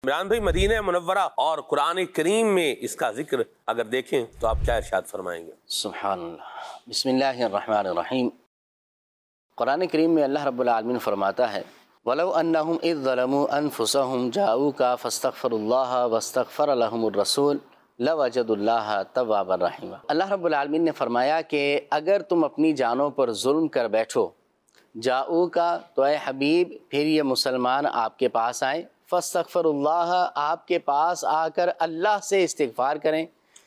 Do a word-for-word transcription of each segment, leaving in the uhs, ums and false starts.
عمران بھائی، مدینہ منورہ اور قرآن کریم میں اس کا ذکر اگر دیکھیں تو آپ کیا ارشاد فرمائیں گے؟ سبحان اللہ، بسم اللہ الرحمن الرحیم۔ قرآن کریم میں اللہ رب العالمین فرماتا ہے وَلَوْ أَنَّهُمْ إِذ ظَلَمُوا أَنفُسَهُمْ جَاءُوكَ فَاسْتَغْفَرُوا اللَّهَ وَاسْتَغْفَرَ لَهُمُ الرَّسُولُ لَوَجَدُوا اللَّهَ تَوَّابًا رَحِيمًا۔ اللہ رب العالمین نے فرمایا کہ اگر تم اپنی جانوں پر ظلم کر بیٹھو، جاؤکا تو اے حبیب پھر یہ مسلمان آپ کے پاس آئیں، فاستغفر اللہ آپ کے پاس آ کر اللہ سے استغفار کریں،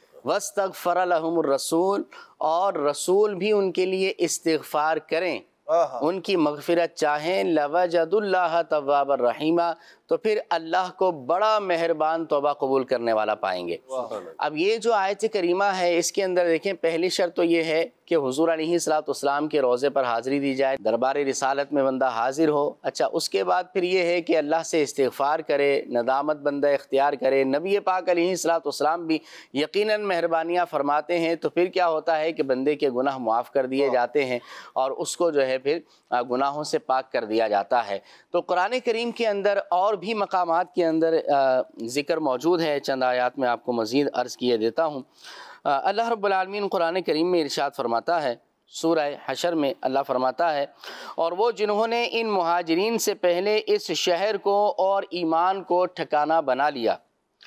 واستغفر لهم الرسول اور رسول بھی ان کے لیے استغفار کریں، ان کی مغفرت چاہیں، لوجد اللہ توابا رحیما تو پھر اللہ کو بڑا مہربان توبہ قبول کرنے والا پائیں گے۔ اب یہ جو آیت کریمہ ہے اس کے اندر دیکھیں، پہلی شرط تو یہ ہے کہ حضور علیہ الصلوۃ والسلام کے روضے پر حاضری دی جائے، دربار رسالت میں بندہ حاضر ہو۔ اچھا، اس کے بعد پھر یہ ہے کہ اللہ سے استغفار کرے، ندامت بندہ اختیار کرے۔ نبی پاک علیہ الصلوۃ والسلام بھی یقیناً مہربانیاں فرماتے ہیں، تو پھر کیا ہوتا ہے کہ بندے کے گناہ معاف کر دیے جاتے ہیں اور اس کو جو ہے پھر گناہوں سے پاک کر دیا جاتا ہے۔ تو قرآن کریم کے اندر اور بھی مقامات کے اندر ذکر موجود ہے، چند آیات میں آپ کو مزید عرض کیے دیتا ہوں۔ اللہ رب العالمین قرآن کریم میں ارشاد فرماتا ہے، سورہ حشر میں اللہ فرماتا ہے اور وہ جنہوں نے ان مہاجرین سے پہلے اس شہر کو اور ایمان کو ٹھکانہ بنا لیا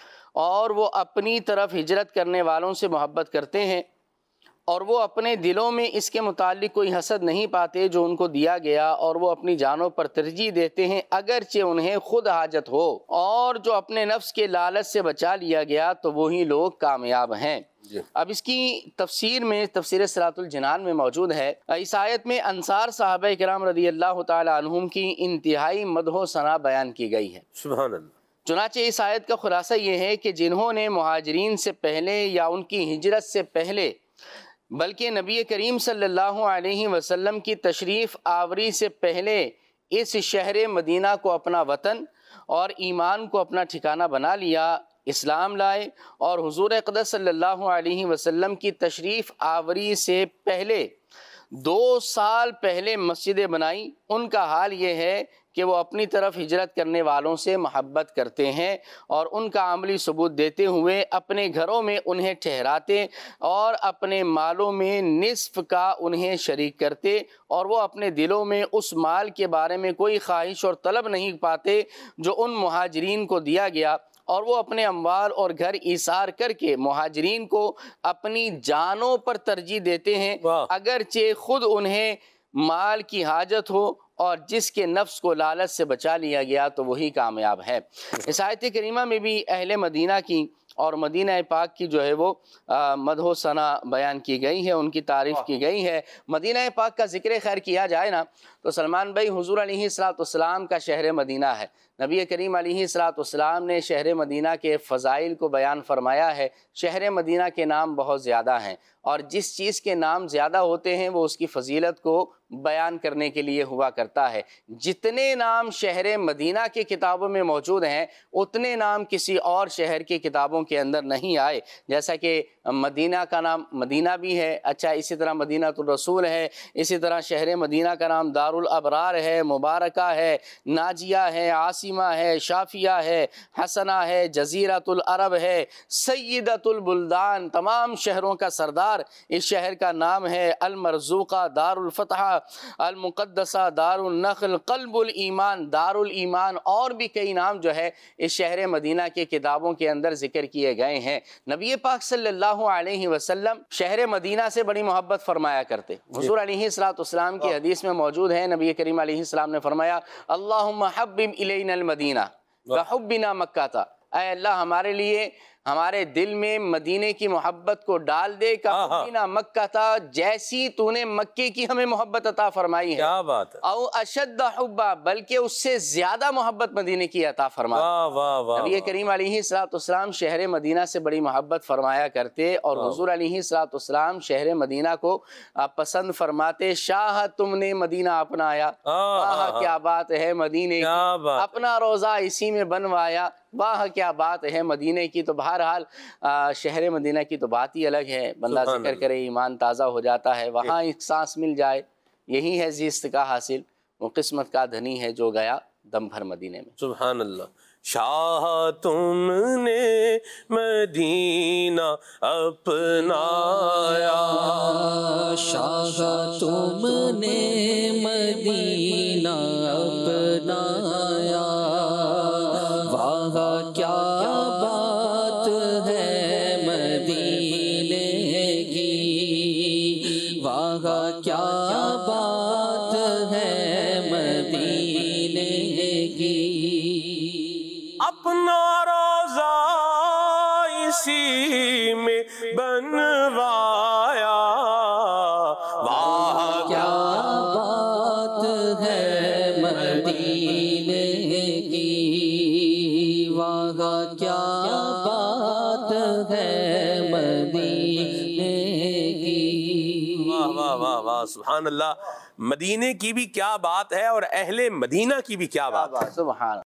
اور وہ اپنی طرف ہجرت کرنے والوں سے محبت کرتے ہیں اور وہ اپنے دلوں میں اس کے متعلق کوئی حسد نہیں پاتے جو ان کو دیا گیا، اور وہ اپنی جانوں پر ترجیح دیتے ہیں اگرچہ انہیں خود حاجت ہو، اور جو اپنے نفس کے لالچ سے بچا لیا گیا تو وہی لوگ کامیاب ہیں۔ اب اس کی تفسیر میں تفسیر صراط الجنان میں موجود ہے، اس آیت میں انصار صحابہ کرام رضی اللہ تعالی عنہم کی انتہائی مدح و ثنا بیان کی گئی ہے۔ سبحان اللہ۔ چنانچہ اس آیت کا خلاصہ یہ ہے کہ جنہوں نے مہاجرین سے پہلے یا ان کی ہجرت سے پہلے بلکہ نبی کریم صلی اللہ علیہ وسلم کی تشریف آوری سے پہلے اس شہر مدینہ کو اپنا وطن اور ایمان کو اپنا ٹھکانہ بنا لیا، اسلام لائے اور حضور اقدس صلی اللہ علیہ وسلم کی تشریف آوری سے پہلے دو سال پہلے مسجدیں بنائیں، ان کا حال یہ ہے کہ وہ اپنی طرف ہجرت کرنے والوں سے محبت کرتے ہیں اور ان کا عملی ثبوت دیتے ہوئے اپنے گھروں میں انہیں ٹھہراتے اور اپنے مالوں میں نصف کا انہیں شریک کرتے، اور وہ اپنے دلوں میں اس مال کے بارے میں کوئی خواہش اور طلب نہیں پاتے جو ان مہاجرین کو دیا گیا، اور وہ اپنے اموال اور گھر ایثار کر کے مہاجرین کو اپنی جانوں پر ترجیح دیتے ہیں اگرچہ خود انہیں مال کی حاجت ہو، اور جس کے نفس کو لالچ سے بچا لیا گیا تو وہی کامیاب ہے۔ اس آیت کریمہ میں بھی اہل مدینہ کی اور مدینہ پاک کی جو ہے وہ مدح و ثنا بیان کی گئی ہے، ان کی تعریف کی گئی ہے۔ مدینہ پاک کا ذکر خیر کیا جائے نا تو سلمان بھائی، حضور علیہ الصلوۃ والسلام کا شہر مدینہ ہے، نبی کریم علیہ الصلوۃ والسلام نے شہر مدینہ کے فضائل کو بیان فرمایا ہے۔ شہر مدینہ کے نام بہت زیادہ ہیں، اور جس چیز کے نام زیادہ ہوتے ہیں وہ اس کی فضیلت کو بیان کرنے کے لیے ہوا کرتا ہے۔ جتنے نام شہر مدینہ کی کتابوں میں موجود ہیں اتنے نام کسی اور شہر کی کتابوں کے اندر نہیں آئے، جیسا کہ مدینہ کا نام مدینہ بھی ہے، اچھا اسی طرح مدینہ الرسول ہے، اسی طرح شہر مدینہ کا نام دار الابرار ہے، مبارکہ ہے، ناجیہ ہے، عاصمہ ہے، شافیہ ہے، حسنہ ہے، جزیرۃ العرب ہے، سیدۃ البلدان، تمام شہروں کا سردار اس شہر کا نام ہے، المرزوقہ، دار الفتح، المقدسہ، دار النخل، قلب الایمان، دار الایمان، اور بھی کئی نام جو ہے اس شہر مدینہ کے کتابوں کے اندر ذکر کیے گئے ہیں۔ نبی پاک صلی اللہ علیہ وسلم شہر مدینہ سے بڑی محبت فرمایا کرتے۔ حضور علیہ الصلوۃ والسلام کی حدیث میں موجود ہے، نبی کریم علیہ السلام نے فرمایا اللہم حبب الینا المدینہ کحبنا مکہ تھا، اے اللہ ہمارے لیے ہمارے دل میں مدینے کی محبت کو ڈال دے، کحبنا مکہ تھا، جیسی تو نے مکے کی ہمیں محبت عطا فرمائی ہے، کیا بات ہے، او اشد حبا، بلکہ اس سے زیادہ محبت مدینے کی عطا فرمائی۔ واہ واہ واہ۔ نبی کریم علیہ الصلوۃ والسلام شہر مدینہ سے بڑی محبت فرمایا کرتے، اور حضور علیہ الصلوۃ والسلام شہر مدینہ کو پسند فرماتے۔ شاہ تم نے مدینہ اپنایا، واہ کیا بات ہے مدینے کی، اپنا روضہ اسی میں بنوایا، واہ کیا بات ہے مدینے کی۔ تو بہرحال شہر مدینہ کی تو بات ہی الگ ہے، بندہ ذکر کرے ایمان تازہ ہو جاتا ہے، وہاں ایک سانس مل جائے، یہی ہے زیست کا حاصل، وہ قسمت کا دھنی ہے جو گیا دم بھر مدینے میں۔ سبحان اللہ۔ شاہ تم نے مدینہ اپنایا، شاہ تم نے مدینہ اپنایا، وہاں کیا بات ہے مدینے کی، وہاں کیا بات ہے مدینے کی، اپنا روزہ اسی میں بنوایا، وہاں کیا بات ہے مدینے کی، وہاں کیا بات ہے مدینے کی۔ واہ واہ واہ واہ، سبحان اللہ، مدینے کی بھی کیا بات ہے اور اہل مدینہ کی بھی کیا بات ہے۔ سبحان